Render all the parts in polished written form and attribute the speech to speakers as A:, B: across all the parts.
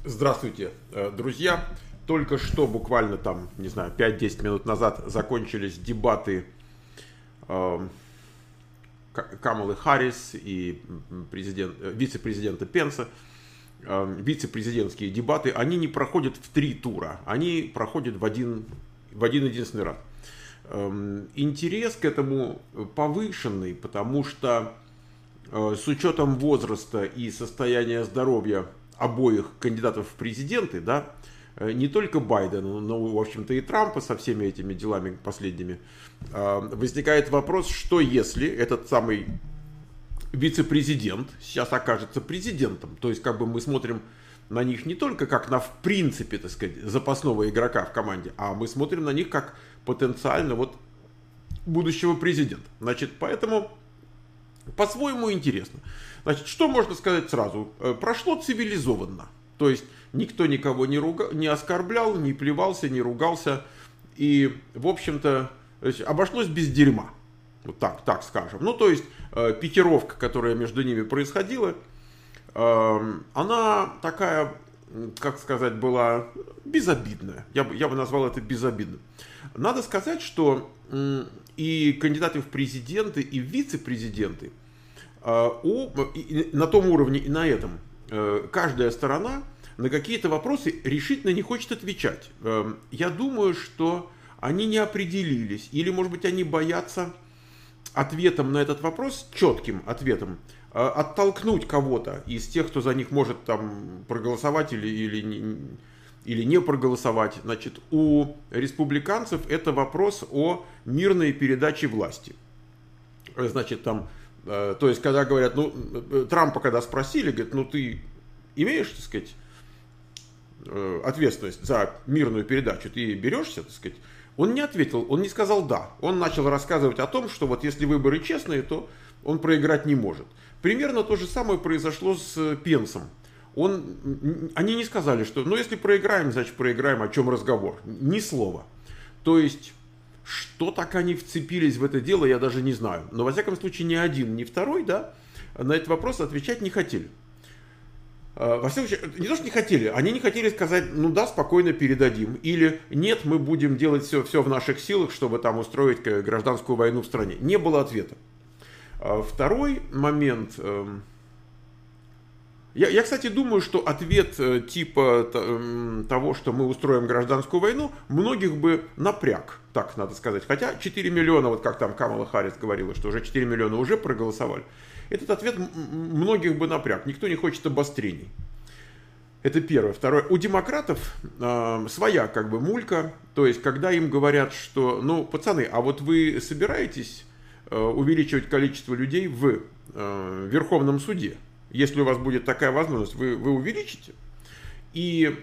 A: Здравствуйте, друзья. Только что, буквально там, не знаю, 5-10 минут назад закончились дебаты Камалы Харрис и вице-президента Пенса. Вице-президентские дебаты, они не проходят в 3 тура, они проходят в один единственный раз. Интерес к этому повышенный, потому что с учетом возраста и состояния здоровья обоих кандидатов в президенты, да, не только Байдена, но, в общем-то, и Трампа со всеми этими делами последними, возникает вопрос, что если этот самый вице-президент сейчас окажется президентом, то есть как бы мы смотрим на них не только как на, в принципе, так сказать, запасного игрока в команде, а мы смотрим на них как потенциально вот будущего президента. Значит, поэтому по-своему интересно. Значит, что можно сказать сразу? Прошло цивилизованно. То есть никто никого не оскорблял, не плевался, не ругался. И, в общем-то, обошлось без дерьма. Вот так скажем. Ну, то есть пикировка, которая между ними происходила, она такая, как сказать, была безобидная. Я бы назвал это безобидным. Надо сказать, что и кандидаты в президенты, и вице-президенты на том уровне и на этом каждая сторона на какие-то вопросы решительно не хочет отвечать. Я думаю, что они не определились, или, может быть, они боятся ответом на этот вопрос, четким ответом, оттолкнуть кого-то из тех, кто за них может там проголосовать или не проголосовать. Значит, у республиканцев это вопрос о мирной передаче власти. Значит, там, то есть, когда говорят, Трампа когда спросили, говорят, ты имеешь, так сказать, ответственность за мирную передачу, ты берешься, так сказать, он не ответил, он не сказал «да». Он начал рассказывать о том, что вот если выборы честные, то он проиграть не может. Примерно то же самое произошло с Пенсом. Они не сказали, что если проиграем, значит проиграем, о чем разговор. Ни слова. То есть, что так они вцепились в это дело, я даже не знаю. Но, во всяком случае, ни один, ни второй, да, на этот вопрос отвечать не хотели. Во всяком случае, не то, что не хотели, они не хотели сказать, да, спокойно передадим. Или нет, мы будем делать все в наших силах, чтобы там устроить гражданскую войну в стране. Не было ответа. Второй момент. Я, кстати, думаю, что ответ типа того, что мы устроим гражданскую войну, многих бы напряг, так надо сказать. Хотя 4 миллиона, вот как там Камала Харрис говорила, что уже 4 миллиона уже проголосовали. Этот ответ многих бы напряг. Никто не хочет обострений. Это первое. Второе. У демократов своя как бы мулька. То есть, когда им говорят, что, пацаны, а вот вы собираетесь увеличивать количество людей в Верховном суде? Если у вас будет такая возможность, вы увеличите. И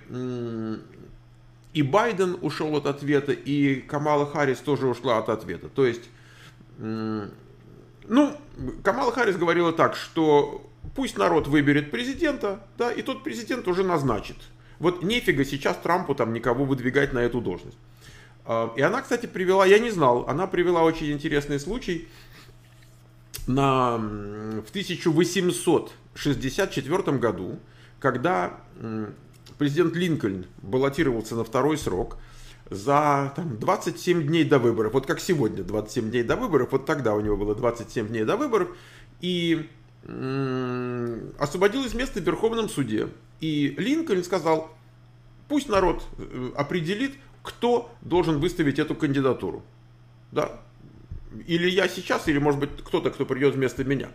A: Байден ушел от ответа, и Камала Харрис тоже ушла от ответа. То есть, Камала Харрис говорила так, что пусть народ выберет президента, да, и тот президент уже назначит. Вот нефига сейчас Трампу там никого выдвигать на эту должность. И она, кстати, привела, я не знал, она привела очень интересный случай. В 1864 году, когда президент Линкольн баллотировался на второй срок, за 27 дней до выборов, вот как сегодня 27 дней до выборов, вот тогда у него было 27 дней до выборов, и освободилось место в Верховном суде. И Линкольн сказал, пусть народ определит, кто должен выставить эту кандидатуру. Да? Или я сейчас, или, может быть, кто-то, кто придет вместо меня.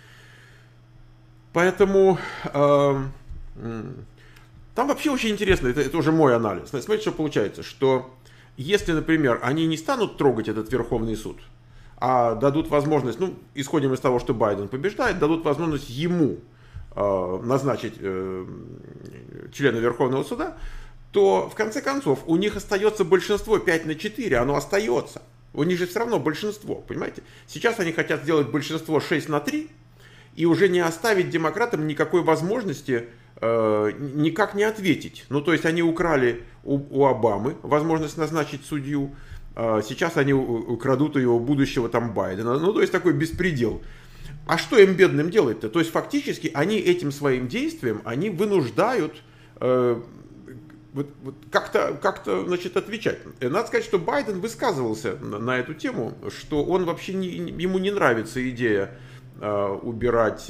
A: Поэтому там вообще очень интересно, это уже мой анализ. Смотрите, что получается, что если, например, они не станут трогать этот Верховный суд, а дадут возможность, исходим из того, что Байден побеждает, дадут возможность ему назначить члена Верховного суда, то, в конце концов, у них остается большинство 5-4, оно остается. У них же все равно большинство, понимаете? Сейчас они хотят сделать большинство 6-3 и уже не оставить демократам никакой возможности никак не ответить. То есть они украли у Обамы возможность назначить судью, сейчас они украдут у его будущего Байдена. То есть такой беспредел. А что им бедным делать-то? То есть фактически они этим своим действием, они вынуждают вот как-то, значит, отвечать. Надо сказать, что Байден высказывался на эту тему, что он вообще ему не нравится идея убирать,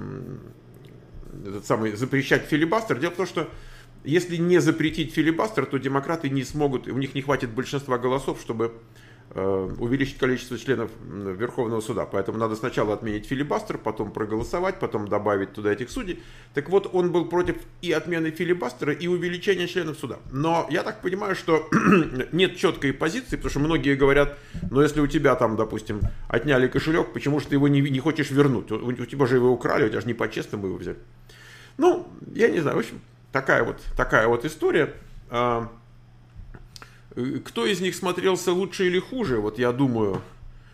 A: запрещать филибастер. Дело в том, что если не запретить филибастер, то демократы не смогут, у них не хватит большинства голосов, чтобы увеличить количество членов Верховного суда. Поэтому надо сначала отменить филибастер, потом проголосовать, потом добавить туда этих судей. Так вот, он был против и отмены филибастера, и увеличения членов суда. Но я так понимаю, что нет четкой позиции, потому что многие говорят, ну если у тебя там, допустим, отняли кошелек, почему же ты его не хочешь вернуть? У тебя же его украли, у тебя же не по-честному его взяли. Ну, я не знаю, в общем, такая вот история. Кто из них смотрелся лучше или хуже, вот я думаю,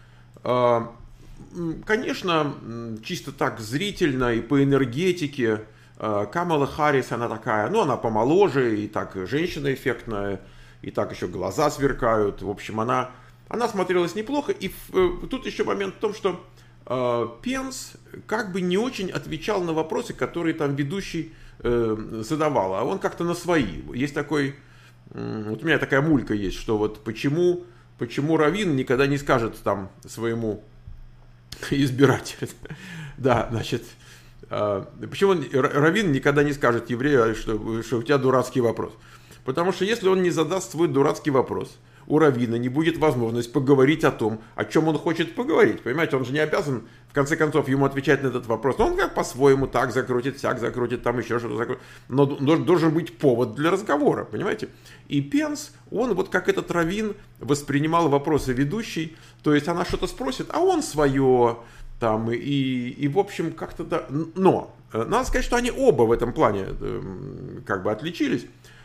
A: конечно, чисто так зрительно и по энергетике Камала Харрис, она такая, ну, она помоложе, и так женщина эффектная, и так еще глаза сверкают, в общем, она смотрелась неплохо, и тут еще момент в том, что Пенс как бы не очень отвечал на вопросы, которые там ведущий задавал, а он как-то на свои. Есть такой... Вот у меня такая мулька есть, что вот почему Раввин никогда не скажет там своему избирателю, да, значит, почему Раввин никогда не скажет еврею, что у тебя дурацкий вопрос. Потому что если он не задаст свой дурацкий вопрос, у раввина не будет возможности поговорить о том, о чем он хочет поговорить. Понимаете, он же не обязан, в конце концов, ему отвечать на этот вопрос. Но он как по-своему так закрутит, сяк закрутит, там еще что-то закрутит. Но должен быть повод для разговора, понимаете? И Пенс, он вот как этот раввин воспринимал вопросы ведущей. То есть она что-то спросит, а он свое, там, и в общем, как-то... Да. Но надо сказать, что они оба в этом плане как бы отличились.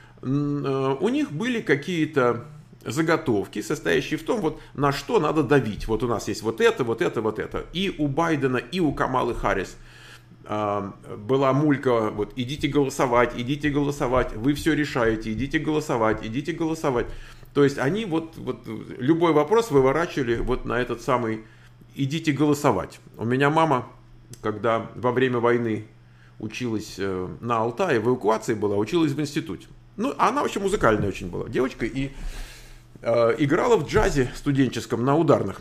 A: У них были какие-то заготовки, состоящие в том, вот на что надо давить. Вот у нас есть вот это, вот это, вот это. И у Байдена, и у Камалы Харрис была мулька, вот идите голосовать, вы все решаете, идите голосовать. То есть они вот любой вопрос выворачивали вот на этот самый идите голосовать. У меня мама, когда во время войны училась на Алтае, в эвакуации была, училась в институте. Ну, она вообще музыкальная очень была девочка и играла в джазе студенческом на ударных.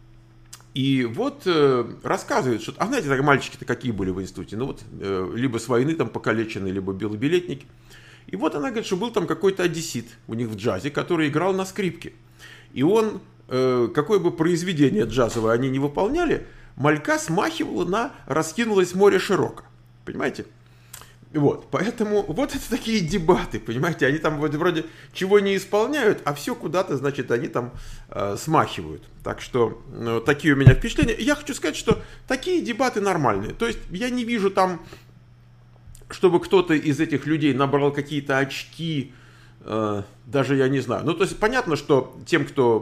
A: И вот рассказывает, что, знаете, так мальчики-то какие были в институте, ну вот, либо с войны там покалеченные, либо белобилетники. И вот она говорит, что был там какой-то одессит у них в джазе, который играл на скрипке. И он, какое бы произведение джазовое они не выполняли, малька смахивала на «Раскинулось море широко». Понимаете? Вот, поэтому вот это такие дебаты, понимаете, они там вроде чего не исполняют, а все куда-то, значит, они там смахивают. Так что такие у меня впечатления. Я хочу сказать, что такие дебаты нормальные. То есть я не вижу там, чтобы кто-то из этих людей набрал какие-то очки, даже я не знаю. Ну, то есть понятно, что тем,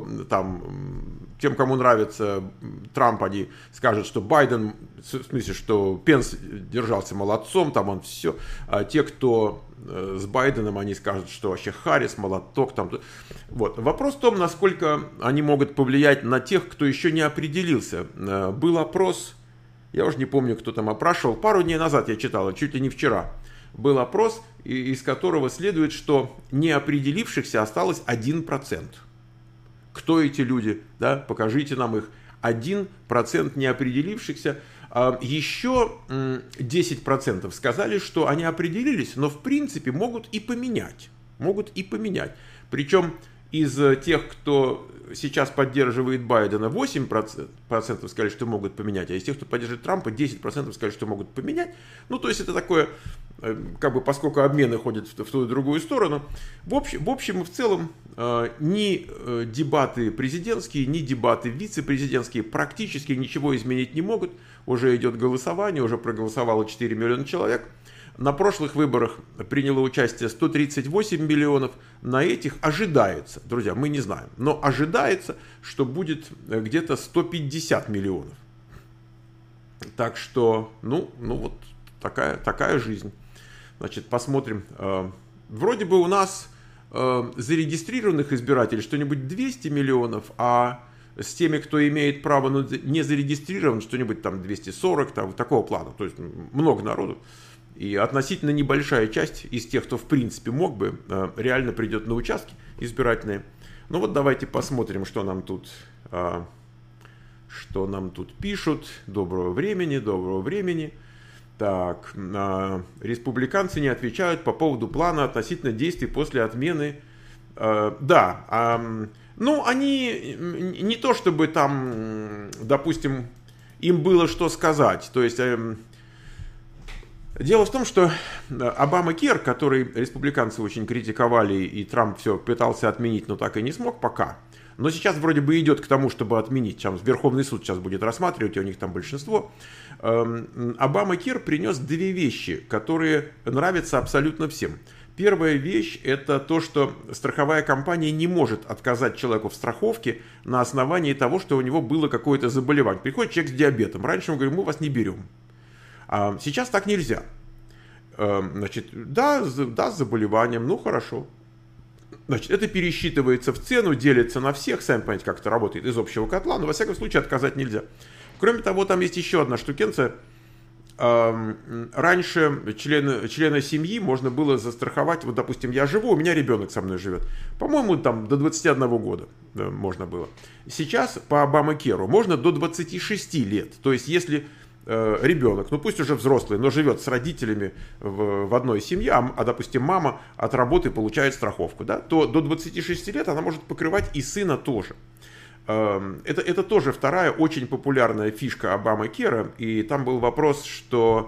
A: кому нравится Трамп, они скажут, что Байден, в смысле, что Пенс держался молодцом, там он все. А те, кто с Байденом, они скажут, что вообще Харрис молоток. Там. Вот. Вопрос в том, насколько они могут повлиять на тех, кто еще не определился. Был опрос, я уже не помню, кто там опрашивал, пару дней назад я читал, чуть ли не вчера. Был опрос, из которого следует, что неопределившихся осталось 1%. Кто эти люди? Да? Покажите нам их. 1% неопределившихся. Еще 10% сказали, что они определились, но в принципе могут и поменять. Причем из тех, кто сейчас поддерживает Байдена, 8% сказали, что могут поменять, а из тех, кто поддерживает Трампа, 10% сказали, что могут поменять. Ну, то есть это такое, как бы, поскольку обмены ходят в ту и другую сторону. В общем и в целом, ни дебаты президентские, ни дебаты вице-президентские практически ничего изменить не могут. Уже идет голосование, уже проголосовало 4 миллиона человек. На прошлых выборах приняло участие 138 миллионов. На этих ожидается, друзья, мы не знаем, но ожидается, что будет где-то 150 миллионов. Так что, ну вот такая жизнь. Значит, посмотрим. Вроде бы у нас зарегистрированных избирателей что-нибудь 200 миллионов, а с теми, кто имеет право, но не зарегистрирован, что-нибудь там 240, там, такого плана. То есть много народу. И относительно небольшая часть из тех, кто в принципе мог бы, реально придет на участки избирательные. Ну вот давайте посмотрим, что нам тут пишут. Доброго времени, доброго времени. Так, республиканцы не отвечают по поводу плана относительно действий после отмены. Да, ну они не то чтобы там, допустим, им было что сказать. То есть дело в том, что Обама-Кер, который республиканцы очень критиковали, и Трамп все пытался отменить, но так и не смог пока. Но сейчас вроде бы идет к тому, чтобы отменить. Сейчас Верховный суд сейчас будет рассматривать, и у них там большинство. Обама-Кер принес две вещи, которые нравятся абсолютно всем. Первая вещь – это то, что страховая компания не может отказать человеку в страховке на основании того, что у него было какое-то заболевание. Приходит человек с диабетом. Раньше мы говорим, мы вас не берем. А сейчас так нельзя. Значит, да, с заболеванием, ну хорошо. Значит, это пересчитывается в цену, делится на всех, сами понимаете, как это работает, из общего котла, но во всяком случае отказать нельзя. Кроме того, там есть еще одна штукенция. Раньше члена семьи можно было застраховать, вот допустим, я живу, у меня ребенок со мной живет. По-моему, там до 21 года можно было. Сейчас по Обама-Керу можно до 26 лет. То есть, если ребенок, ну пусть уже взрослый, но живет с родителями в одной семье, допустим, мама от работы получает страховку, да, то до 26 лет она может покрывать и сына тоже. Это тоже вторая очень популярная фишка Обама-Кера, и там был вопрос, что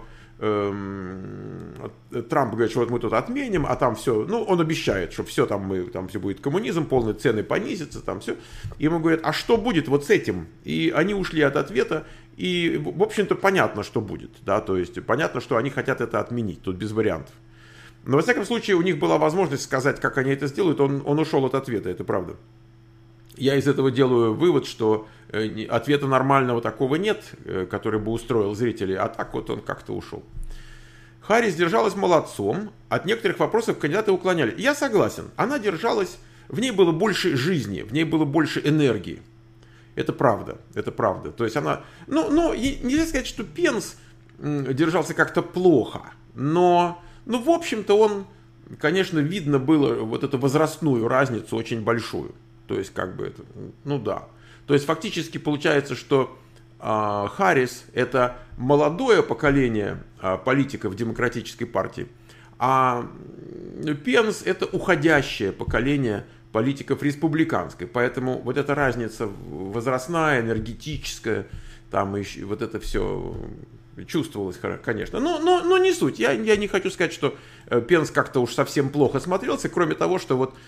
A: Трамп говорит, что вот мы тут отменим, а там все, ну он обещает, что все там все будет коммунизм, полные цены понизятся, там все. И ему говорят, а что будет вот с этим? И они ушли от ответа, и в общем-то понятно, что будет, да, то есть понятно, что они хотят это отменить, тут без вариантов. Но во всяком случае у них была возможность сказать, как они это сделают, он ушел от ответа, это правда. Я из этого делаю вывод, что ответа нормального такого нет, который бы устроил зрителей, а так вот он как-то ушел. Харрис держалась молодцом, от некоторых вопросов кандидаты уклоняли. Я согласен, она держалась, в ней было больше жизни, в ней было больше энергии. Это правда, это правда. То есть она, ну нельзя сказать, что Пенс держался как-то плохо, но в общем-то он, конечно, видно было вот эту возрастную разницу очень большую. То есть, как бы это, ну да. То есть, фактически получается, что Харрис – это молодое поколение политиков демократической партии, а Пенс – это уходящее поколение политиков республиканской. Поэтому вот эта разница возрастная, энергетическая, там еще вот это все чувствовалось, конечно. Но не суть. Я не хочу сказать, что Пенс как-то уж совсем плохо смотрелся, кроме того, что вот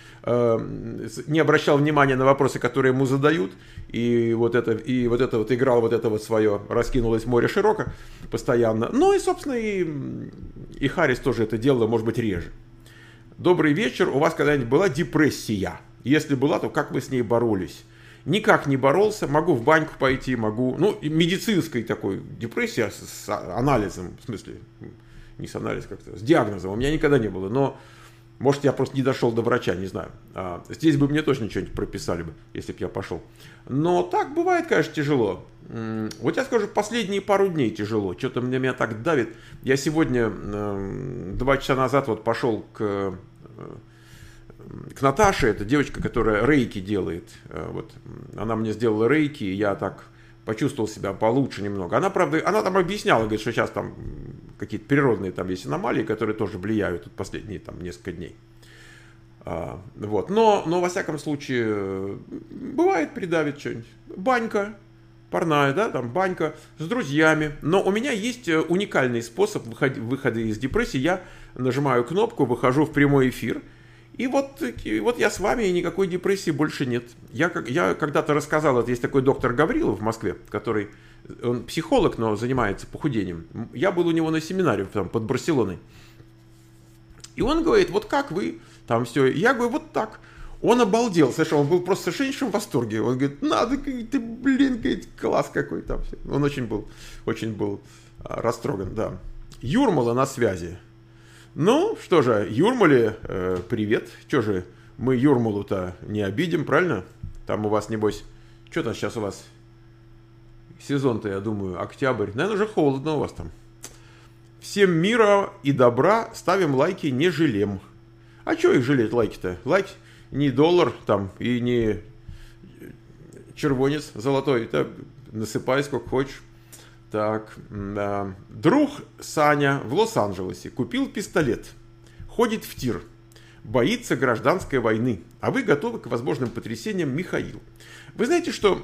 A: не обращал внимания на вопросы, которые ему задают, и вот это вот играл вот это вот свое «раскинулось море широко» постоянно. Ну и, собственно, и Харрис тоже это делала, может быть, реже. Добрый вечер. У вас когда-нибудь была депрессия? Если была, то как вы с ней боролись? Никак не боролся, могу в баньку пойти, могу, медицинской такой депрессия с анализом, в смысле, не с анализом как-то, с диагнозом у меня никогда не было, но, может, я просто не дошел до врача, не знаю. Здесь бы мне точно что-нибудь прописали бы, если бы я пошел. Но так бывает, конечно, тяжело. Вот я скажу, последние пару дней тяжело, что-то меня так давит. Я сегодня, 2 часа назад вот пошел к Наташе, это девочка, которая рейки делает. Вот, она мне сделала рейки, и я так почувствовал себя получше немного. Она, правда, она там объясняла, говорит, что сейчас там какие-то природные там есть аномалии, которые тоже влияют тут последние там несколько дней. Вот. Но во всяком случае, бывает придавит что-нибудь. Банька парная, да, там банька с друзьями. Но у меня есть уникальный способ выхода из депрессии. Я нажимаю кнопку, выхожу в прямой эфир. И вот я с вами, и никакой депрессии больше нет. Я когда-то рассказал, это есть такой доктор Гаврилов в Москве, он психолог, но занимается похудением. Я был у него на семинаре там, под Барселоной. И он говорит, вот как вы, там все. Я говорю, вот так. Он обалдел, совершенно, он был просто в совершеннейшем восторге. Он говорит, надо, ты, блин, класс какой там. Он очень был растроган, да. Юрмала на связи. Ну, что же, Юрмале, привет. Что же, мы Юрмалу-то не обидим, правильно? Там у вас, небось, что-то сейчас у вас сезон-то, я думаю, октябрь. Наверное, уже холодно у вас там. Всем мира и добра, ставим лайки, не жалем. А что их жалеть, лайки-то? Лайк не доллар там и не червонец золотой. Это насыпай сколько хочешь. Так, да. Друг Саня в Лос-Анджелесе купил пистолет. Ходит в тир. Боится гражданской войны. А вы готовы к возможным потрясениям, Михаил. Вы знаете, что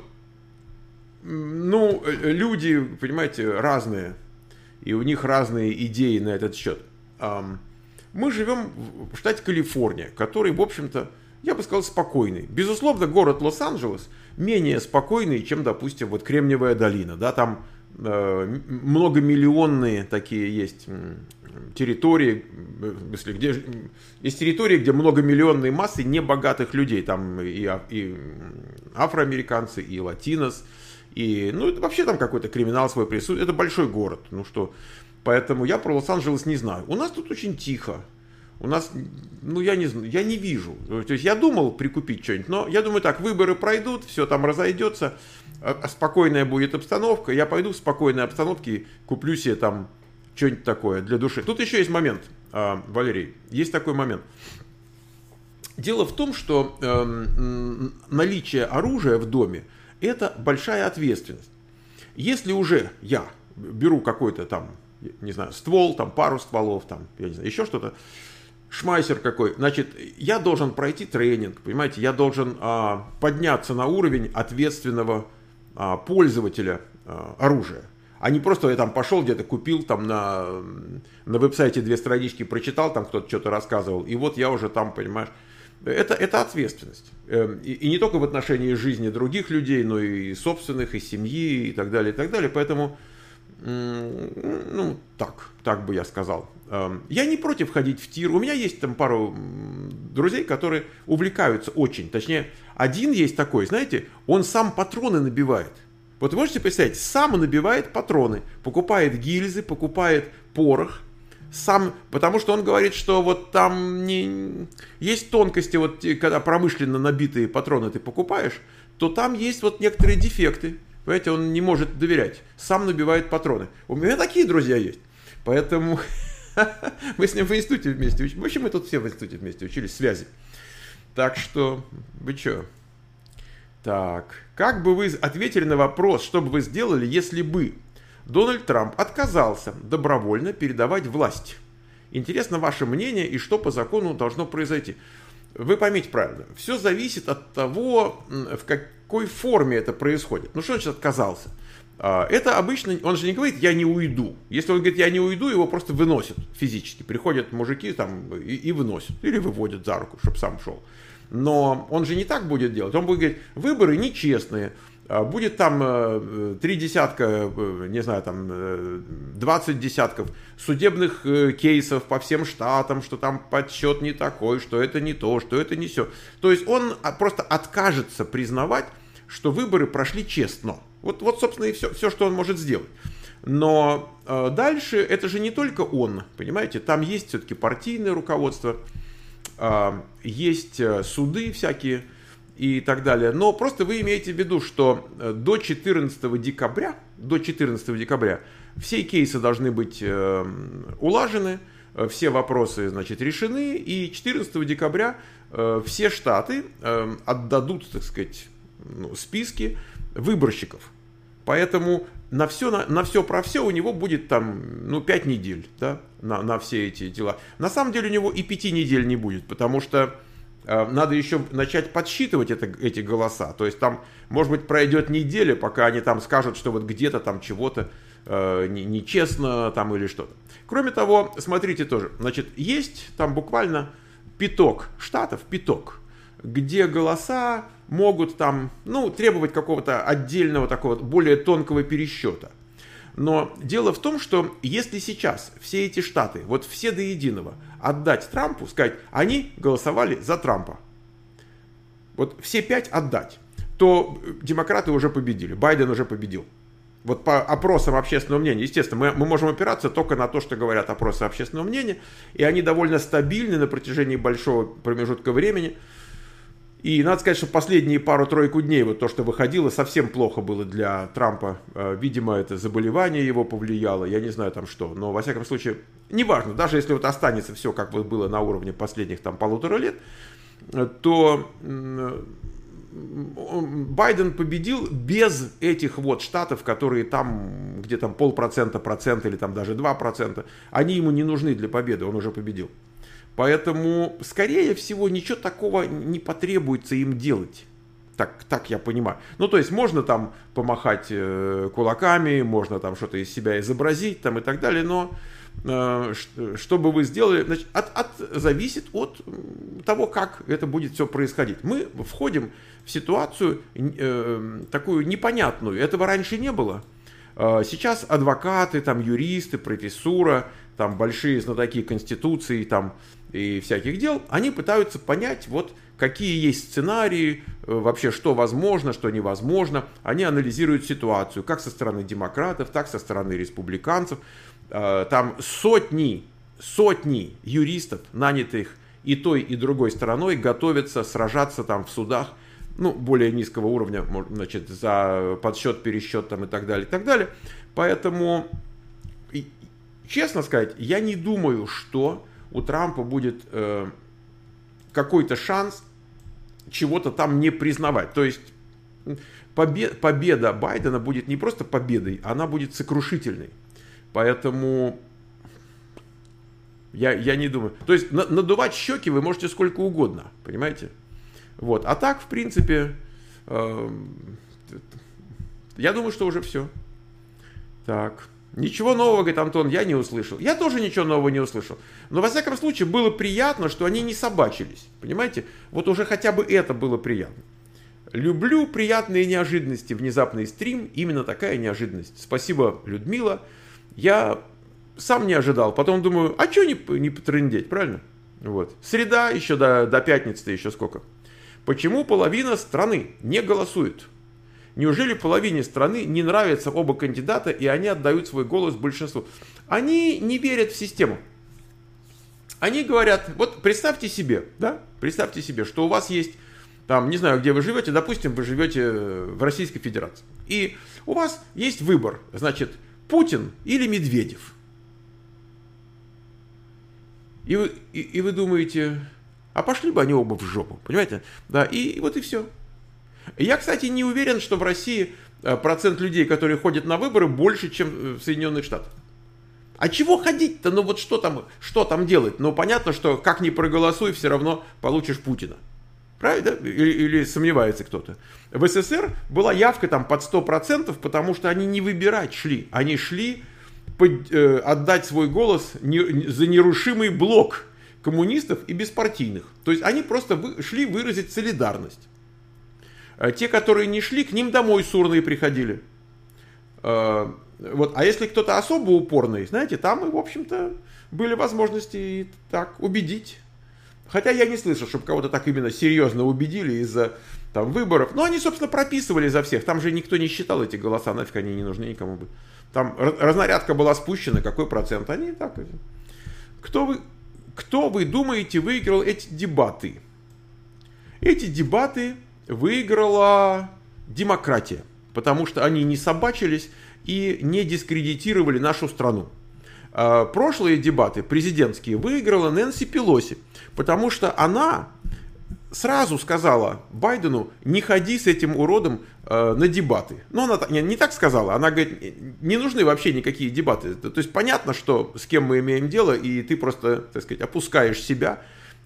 A: люди, понимаете, разные. И у них разные идеи на этот счет. Мы живем в штате Калифорния, который, в общем-то, я бы сказал, спокойный. Безусловно, город Лос-Анджелес менее спокойный, чем, допустим, вот Кремниевая долина. Да, там многомиллионные такие есть территории, в смысле, где есть территории, где многомиллионные массы небогатых людей. Там и афроамериканцы, и латинос, и, вообще там какой-то криминал свой присутствует. Это большой город. Поэтому я про Лос-Анджелес не знаю. У нас тут очень тихо. У нас, я не знаю, я не вижу. То есть я думал прикупить что-нибудь, но я думаю так, выборы пройдут, все там разойдется, спокойная будет обстановка, я пойду в спокойной обстановке и куплю себе там что-нибудь такое для души. Тут еще есть момент, Валерий, есть такой момент. Дело в том, что наличие оружия в доме – это большая ответственность. Если уже я беру какой-то там, не знаю, ствол, там пару стволов, там, я не знаю, еще что-то, шмайсер какой, значит, я должен пройти тренинг, понимаете, я должен подняться на уровень ответственного пользователя оружия. А не просто я там пошел где-то, купил там на веб-сайте 2 странички, прочитал, там кто-то что-то рассказывал, и вот я уже там, понимаешь, это ответственность. И не только в отношении жизни других людей, но и собственных, и семьи, и так далее, и так далее. Поэтому, так бы я сказал. Я не против ходить в тир. У меня есть там пару друзей, которые увлекаются очень. Точнее, один есть такой, знаете, он сам патроны набивает. Вот вы можете представить, сам набивает патроны, покупает гильзы, покупает порох. Сам, потому что он говорит, что вот там есть тонкости, вот когда промышленно набитые патроны ты покупаешь, то там есть вот некоторые дефекты. Понимаете, он не может доверять. Сам набивает патроны. У меня такие друзья есть. Поэтому мы с ним в институте вместе учились. В общем, мы тут все в институте вместе учились, связи. Так что, вы что? Так, как бы вы ответили на вопрос, что бы вы сделали, если бы Дональд Трамп отказался добровольно передавать власть? Интересно ваше мнение и что по закону должно произойти. Вы поймите правильно, все зависит от того, в какой форме это происходит. Что значит отказался? Это обычно, он же не говорит «я не уйду». Если он говорит «я не уйду», его просто выносят физически. Приходят мужики там и выносят. Или выводят за руку, чтобы сам шел. Но он же не так будет делать. Он будет говорить, выборы нечестные. Будет там 3 десятка, не знаю, там 20 десятков судебных кейсов по всем штатам, что там подсчет не такой, что это не то, что это не все. То есть он просто откажется признавать, что выборы прошли честно. Вот собственно, и все, что он может сделать. Но дальше это же не только он, понимаете, там есть все-таки партийное руководство, есть суды всякие и так далее. Но просто вы имеете в виду, что до 14 декабря все кейсы должны быть улажены, все вопросы, значит, решены, и 14 декабря все штаты отдадут, так сказать, списки выборщиков. Поэтому на все про все у него будет там 5 недель, да, на все эти дела. На самом деле у него и 5 недель не будет, потому что надо еще начать подсчитывать эти голоса. То есть там, может быть, пройдет неделя, пока они там скажут, что вот где-то там чего-то нечестно там или что-то. Кроме того, смотрите тоже, значит, есть там буквально пяток штатов, где голоса могут там, требовать какого-то отдельного такого более тонкого пересчета. Но дело в том, что если сейчас все эти штаты, вот все до единого, отдать Трампу, сказать, они голосовали за Трампа, вот все 5 отдать, то демократы уже победили, Байден уже победил. Вот по опросам общественного мнения, естественно, мы можем опираться только на то, что говорят опросы общественного мнения, и они довольно стабильны на протяжении большого промежутка времени. И надо сказать, что последние пару-тройку дней вот то, что выходило, совсем плохо было для Трампа. Видимо, это заболевание его повлияло, я не знаю там что. Но, во всяком случае, неважно, даже если вот останется все, как вот было на уровне последних там 1,5 лет, то Байден победил без этих вот штатов, которые там, где там 0,5% или там даже 2%. Они ему не нужны для победы, он уже победил. Поэтому, скорее всего, ничего такого не потребуется им делать. Так я понимаю. Ну, то есть, можно там помахать кулаками, можно там что-то из себя изобразить там, и так далее, но что бы вы сделали, значит, зависит от того, как это будет все происходить. Мы входим в ситуацию такую непонятную. Этого раньше не было. Сейчас адвокаты, там, юристы, профессура, там, большие знатоки Конституции там, и всяких дел, они пытаются понять, вот, какие есть сценарии, вообще, что возможно, что невозможно. Они анализируют ситуацию, как со стороны демократов, так со стороны республиканцев. Там сотни юристов, нанятых и той, и другой стороной, готовятся сражаться там в судах, ну, более низкого уровня, значит, за подсчет, пересчет там, и так далее, и так далее. Поэтому, честно сказать, я не думаю, что у Трампа будет какой-то шанс чего-то там не признавать. То есть победа Байдена будет не просто победой, она будет сокрушительной. Поэтому я не думаю. То есть надувать щеки вы можете сколько угодно, понимаете? Вот. А так, в принципе, я думаю, что уже все. Так. Ничего нового, говорит Антон, я не услышал. Я тоже ничего нового не услышал. Но, во всяком случае, было приятно, что они не собачились. Понимаете? Вот уже хотя бы это было приятно. Люблю приятные неожиданности. Внезапный стрим. Именно такая неожиданность. Спасибо, Людмила. Я сам не ожидал. Потом думаю, а что не потрындеть, правильно? Вот. Среда, еще до пятницы еще сколько. Почему половина страны не голосует? Неужели половине страны не нравятся оба кандидата, и они отдают свой голос большинству? Они не верят в систему. Они говорят, вот представьте себе, да, представьте себе, что у вас есть, там, не знаю, где вы живете, допустим, вы живете в Российской Федерации. И у вас есть выбор, значит, Путин или Медведев. И вы думаете, а пошли бы они оба в жопу, понимаете? Да, и вот и все. Я, кстати, не уверен, что в России процент людей, которые ходят на выборы, больше, чем в Соединенных Штатах. А чего ходить-то? Ну вот что там делать? Ну понятно, что как ни проголосуй, все равно получишь Путина. Правильно? Или сомневается кто-то. В СССР была явка там под 100%, потому что они не выбирать шли. Они шли отдать свой голос за нерушимый блок коммунистов и беспартийных. То есть они просто шли выразить солидарность. Те, которые не шли, к ним домой сурные приходили. Вот. А если кто-то особо упорный, знаете, там, в общем-то, были возможности так убедить. Хотя я не слышал, чтобы кого-то так именно серьезно убедили из-за там выборов. Но они, собственно, прописывали за всех. Там же никто не считал эти голоса, нафиг они не нужны никому. Там разнарядка была спущена, какой процент. Они так. Кто вы думаете выиграл эти дебаты? Эти дебаты выиграла демократия, потому что они не собачились и не дискредитировали нашу страну. Прошлые дебаты президентские выиграла Нэнси Пелоси, потому что она сразу сказала Байдену, не ходи с этим уродом на дебаты. Но она не так сказала, она говорит, не нужны вообще никакие дебаты. То есть понятно, что с кем мы имеем дело, и ты просто, так сказать, опускаешь себя,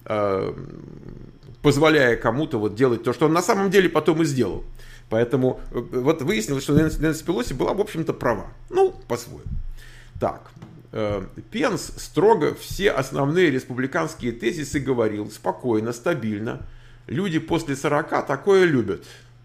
A: позволяя кому-то вот делать то, что он на самом деле потом и сделал. Поэтому вот выяснилось, что Нэнси Пелоси была, в общем-то, права. Ну, по-своему. Так. Пенс строго все основные республиканские тезисы говорил. Спокойно, стабильно. Люди после 40 такое любят.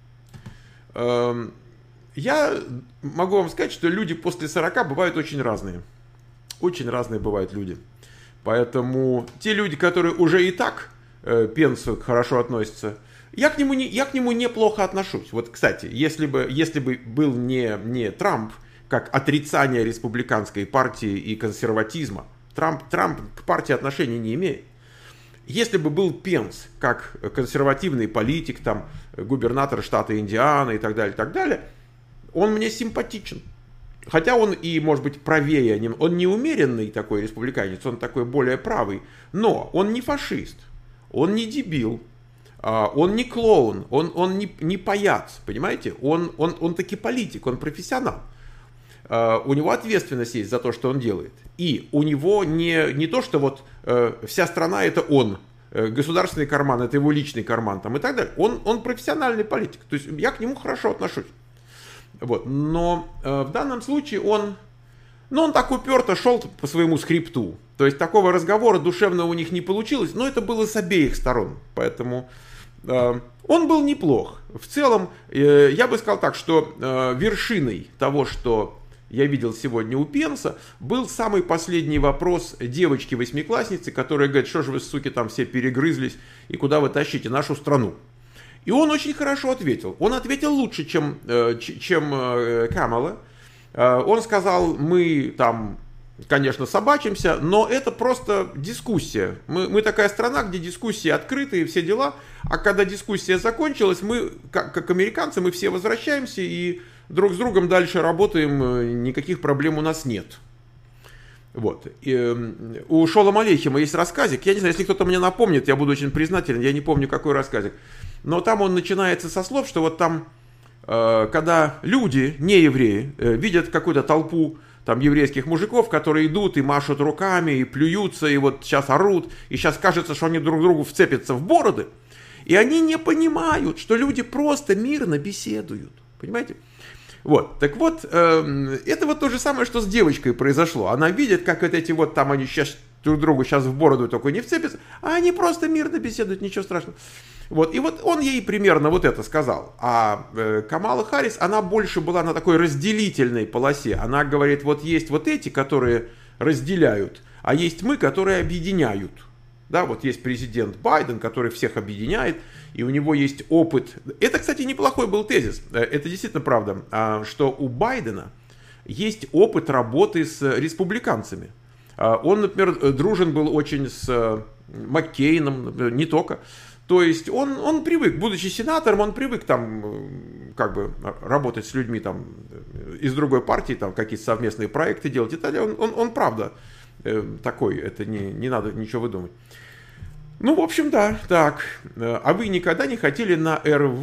A: Я могу вам сказать, что люди после 40 бывают очень разные. Очень разные бывают люди. Поэтому те люди, которые уже и так Пенсу хорошо относятся, я к нему неплохо отношусь. Вот, кстати, если бы был не Трамп, как отрицание республиканской партии и консерватизма, Трамп к партии отношений не имеет. Если бы был Пенс как консервативный политик, там, губернатор штата Индиана и так далее, он мне симпатичен. Хотя он и, может быть, правее, он не умеренный такой республиканец, он такой более правый, но он не фашист, он не дебил, он не клоун, он не паяц, понимаете? Он таки политик, он профессионал. У него ответственность есть за то, что он делает. И у него не то, что вот вся страна это он, государственный карман это его личный карман там, и так далее. Он профессиональный политик. То есть я к нему хорошо отношусь. Вот. Но в данном случае он так уперто шел по своему скрипту. То есть такого разговора душевного у них не получилось, но это было с обеих сторон. Поэтому он был неплох. В целом, я бы сказал так, что вершиной того, что я видел сегодня у Пенса, был самый последний вопрос девочки-восьмиклассницы, которая говорит, что же вы, суки, там все перегрызлись, и куда вы тащите нашу страну. И он очень хорошо ответил. Он ответил лучше, чем Камала. Он сказал, мы там, конечно, собачимся, но это просто дискуссия. Мы такая страна, где дискуссии открыты и все дела. А когда дискуссия закончилась, мы, как американцы, мы все возвращаемся и друг с другом дальше работаем, никаких проблем у нас нет. Вот. У Шолома Алейхима есть рассказик, я не знаю, если кто-то мне напомнит, я буду очень признателен, я не помню, какой рассказик. Но там он начинается со слов, что вот там, когда люди, не евреи, видят какую-то толпу там еврейских мужиков, которые идут и машут руками, и плюются, и вот сейчас орут, и сейчас кажется, что они друг другу вцепятся в бороды, и они не понимают, что люди просто мирно беседуют. Понимаете? Вот, так вот, это вот то же самое, что с девочкой произошло. Она видит, как вот эти вот там они сейчас друг другу сейчас в бороду только не вцепятся, а они просто мирно беседуют, ничего страшного. Вот, и вот он ей примерно вот это сказал. А Камала Харрис, она больше была на такой разделительной полосе. Она говорит, вот есть вот эти, которые разделяют, а есть мы, которые объединяют. Да, вот есть президент Байден, который всех объединяет, и у него есть опыт. Это, кстати, неплохой был тезис. Это действительно правда, что у Байдена есть опыт работы с республиканцами. Он, например, дружен был очень с Маккейном, не только. То есть он привык, будучи сенатором, он привык там как бы работать с людьми там из другой партии, там какие-то совместные проекты делать и так далее. Он правда такой, это не надо ничего выдумать. Ну, в общем, да, так. А вы никогда не хотели на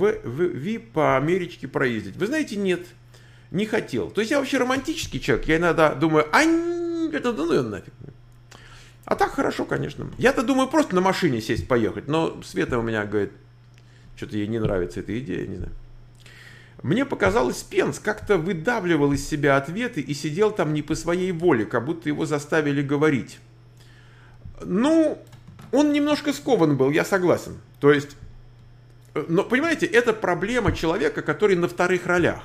A: РВ по Америчке проездить? Вы знаете, нет, не хотел. То есть я вообще романтический человек, я иногда думаю, это ну нафиг. А так хорошо, конечно. Я-то думаю просто на машине сесть, поехать. Но Света у меня говорит, что-то ей не нравится эта идея, не знаю. Мне показалось, Пенс как-то выдавливал из себя ответы и сидел там не по своей воле, как будто его заставили говорить. Ну, он немножко скован был, я согласен. То есть, но понимаете, это проблема человека, который на вторых ролях.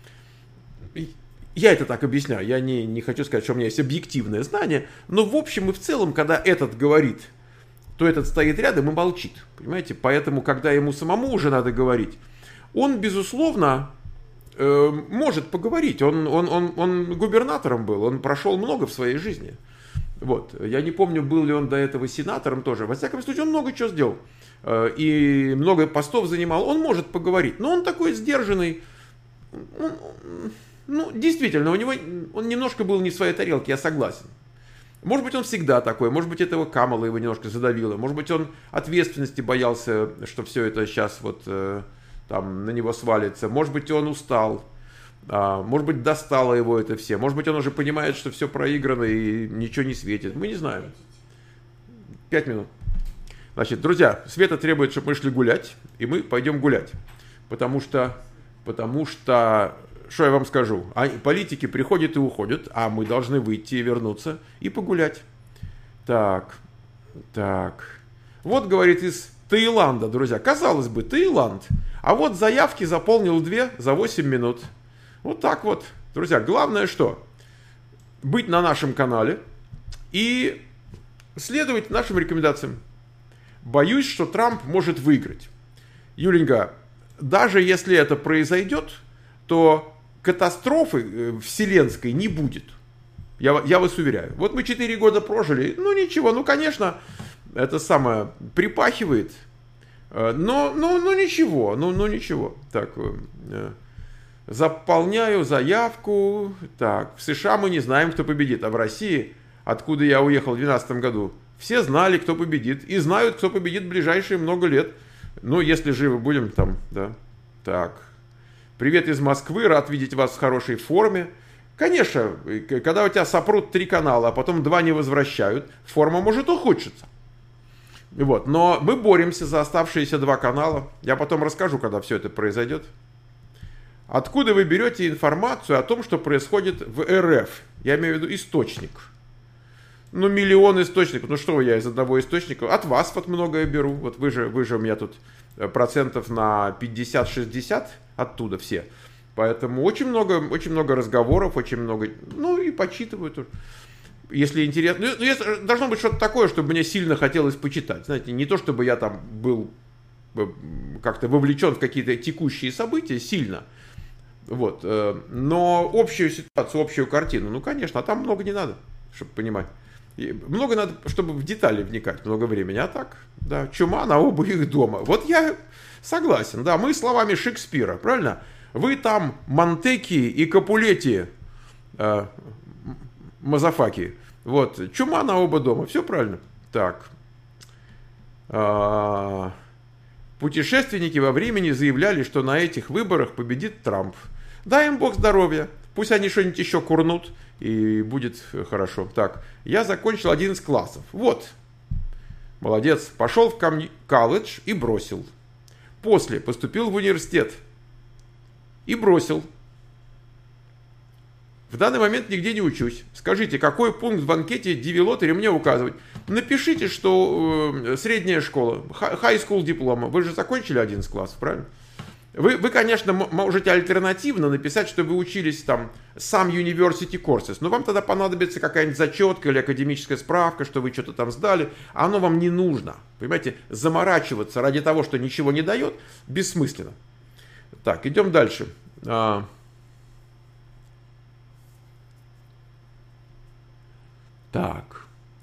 A: Я это так объясняю, я не хочу сказать, что у меня есть объективное знание, но в общем и в целом, когда этот говорит, то этот стоит рядом и молчит, понимаете? Поэтому, когда ему самому уже надо говорить, он, безусловно, может поговорить, он губернатором был, он прошел много в своей жизни. Вот. Я не помню, был ли он до этого сенатором тоже, во всяком случае, он много чего сделал, и много постов занимал, он может поговорить, но он такой сдержанный. Ну, действительно, он немножко был не в своей тарелке, я согласен. Может быть, он всегда такой, может быть, этого Камала его немножко задавило, может быть, он ответственности боялся, что все это сейчас вот там на него свалится, может быть, он устал, может быть, достало его это все, может быть, он уже понимает, что все проиграно и ничего не светит, мы не знаем. 5 минут. Значит, друзья, Света требует, чтобы мы шли гулять, и мы пойдем гулять, потому что что я вам скажу? Политики приходят и уходят, а мы должны выйти и вернуться и погулять. Так. Вот, говорит, из Таиланда, друзья. Казалось бы, Таиланд. А вот заявки заполнил 2 за 8 минут. Вот так вот. Друзья, главное что? Быть на нашем канале и следовать нашим рекомендациям. Боюсь, что Трамп может выиграть. Юленька, даже если это произойдет, то катастрофы вселенской не будет. Я вас уверяю. Вот мы 4 года прожили. Ну ничего, ну конечно, это самое, припахивает. Но ничего, ничего. Так, заполняю заявку. Так, в США мы не знаем, кто победит, а в России, откуда я уехал в 2012 году, все знали, кто победит, и знают, кто победит в ближайшие много лет. Ну, если живы будем там, да. Так, привет из Москвы, рад видеть вас в хорошей форме. Конечно, когда у тебя сопрут 3 канала, а потом 2 не возвращают, форма может ухудшиться. Вот. Но мы боремся за оставшиеся 2 канала. Я потом расскажу, когда все это произойдет. Откуда вы берете информацию о том, что происходит в РФ? Я имею в виду источник. Ну, миллион источников. Ну, что я из одного источника? От вас вот многое беру. Вот вы же у меня тут процентов на 50-60 оттуда все. Поэтому очень много разговоров, очень много... Ну, и почитываю тоже. Если интересно... Ну, должно быть что-то такое, чтобы мне сильно хотелось почитать. Знаете, не то, чтобы я там был как-то вовлечен в какие-то текущие события сильно. Вот. Но общую ситуацию, общую картину, ну, конечно, а там много не надо, чтобы понимать. И много надо, чтобы в детали вникать, много времени. А так, да, чума на оба их дома. Вот я согласен, да, мы словами Шекспира, правильно? Вы там Монтеки и Капулетти, Мазафаки. Вот, чума на оба дома, все правильно. Так. Путешественники во времени заявляли, что на этих выборах победит Трамп. Дай им Бог здоровья. Пусть они что-нибудь еще курнут, и будет хорошо. Так, я закончил 11 классов. Вот. Молодец. Пошел в колледж и бросил. После поступил в университет. И бросил. В данный момент нигде не учусь. Скажите, какой пункт в анкете девелотере мне указывать? Напишите, что средняя школа, high school диплома. Вы же закончили 11 классов, правильно? Вы, конечно, можете альтернативно написать, что вы учились там some university courses, но вам тогда понадобится какая-нибудь зачетка или академическая справка, что вы что-то там сдали, а оно вам не нужно. Понимаете, заморачиваться ради того, что ничего не дает, бессмысленно. Так, идем дальше. Так.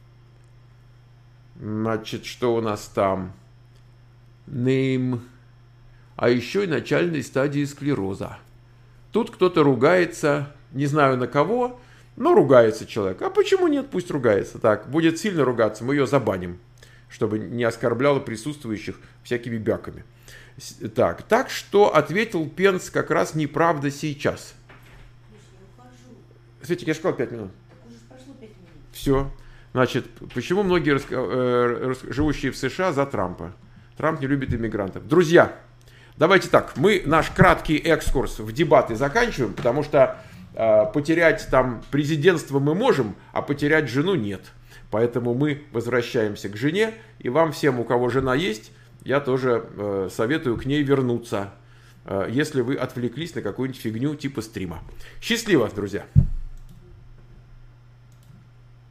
A: Значит, что у нас там? Name. А еще и начальной стадии склероза. Тут кто-то ругается, не знаю на кого, но ругается человек. А почему нет? Пусть ругается. Так, будет сильно ругаться, мы ее забаним, чтобы не оскорбляла присутствующих всякими бяками. Так что ответил Пенс как раз неправда сейчас. Светик, я же сказал 5 минут. Все. Значит, почему многие живущие в США за Трампа? Трамп не любит иммигрантов. Друзья, давайте так, мы наш краткий экскурс в дебаты заканчиваем, потому что потерять там президентство мы можем, а потерять жену нет. Поэтому мы возвращаемся к жене, и вам всем, у кого жена есть, я тоже советую к ней вернуться, если вы отвлеклись на какую-нибудь фигню типа стрима. Счастливо, друзья!